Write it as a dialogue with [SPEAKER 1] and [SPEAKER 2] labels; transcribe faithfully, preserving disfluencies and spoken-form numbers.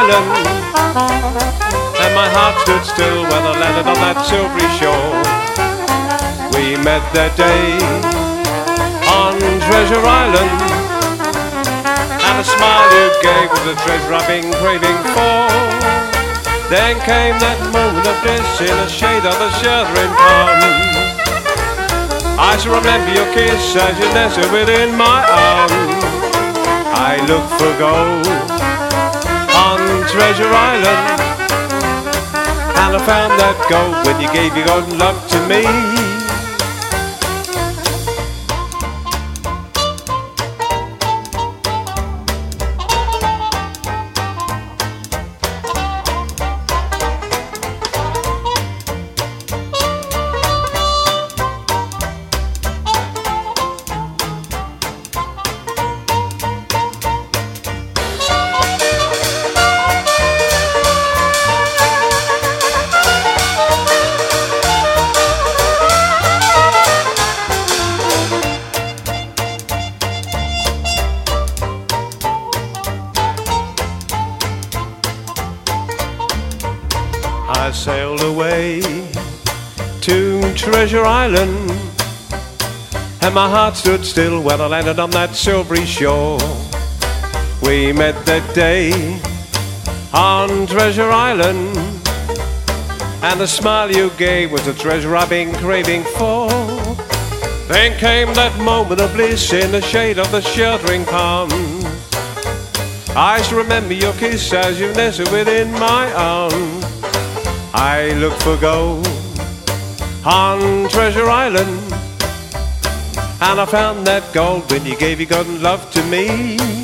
[SPEAKER 1] Island, and my heart stood still when I landed on that silvery shore. We met that day on Treasure Island, and the smile you gave was the treasure I've been craving for. Then came that moment of bliss in the shade of the sheltering palm. I shall remember your kiss as you nestled within my arms. I looked for gold on Treasure Island, and I found that gold when you gave your golden love to me. I sailed away to Treasure Island, and my heart stood still when I landed on that silvery shore. We met that day on Treasure Island, and the smile you gave was the treasure I've been craving for. Then came that moment of bliss in the shade of the sheltering palms. I shall remember your kiss as you nestled within my arms. I looked for gold on Treasure Island, and I found that gold when you gave your golden love to me.